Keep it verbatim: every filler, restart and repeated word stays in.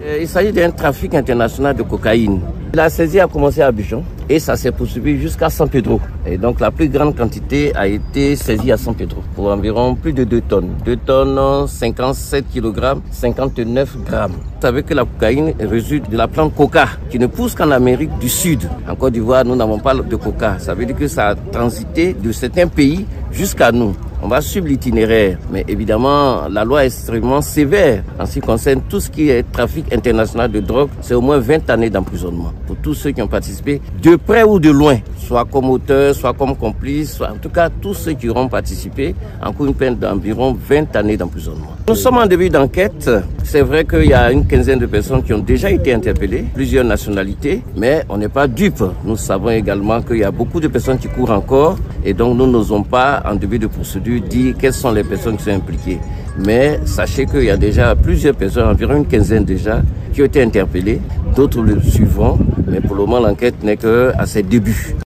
Il s'agit d'un trafic international de cocaïne. La saisie a commencé à Abidjan et ça s'est poursuivi jusqu'à San Pedro. Et donc la plus grande quantité a été saisie à San Pedro pour environ plus de deux tonnes. deux tonnes, cinquante-sept kilogrammes, cinquante-neuf grammes. Vous savez que la cocaïne résulte de la plante coca qui ne pousse qu'en Amérique du Sud. En Côte d'Ivoire, nous n'avons pas de coca. Ça veut dire que ça a transité de certains pays jusqu'à nous. On va suivre l'itinéraire, mais évidemment, la loi est extrêmement sévère en ce qui concerne tout ce qui est trafic international de drogue. C'est au moins vingt années d'emprisonnement pour tous ceux qui ont participé, de près ou de loin, soit comme auteurs, soit comme complices, soit en tout cas tous ceux qui auront participé, encourent une peine d'environ vingt années d'emprisonnement. Nous sommes en début d'enquête. C'est vrai qu'il y a une quinzaine de personnes qui ont déjà été interpellées, plusieurs nationalités, mais on n'est pas dupes. Nous savons également qu'il y a beaucoup de personnes qui courent encore et donc nous n'osons pas, en début de procédure, dire quelles sont les personnes qui sont impliquées. Mais sachez qu'il y a déjà plusieurs personnes, environ une quinzaine déjà, qui ont été interpellées. D'autres le suivront, mais pour le moment, l'enquête n'est qu'à ses débuts.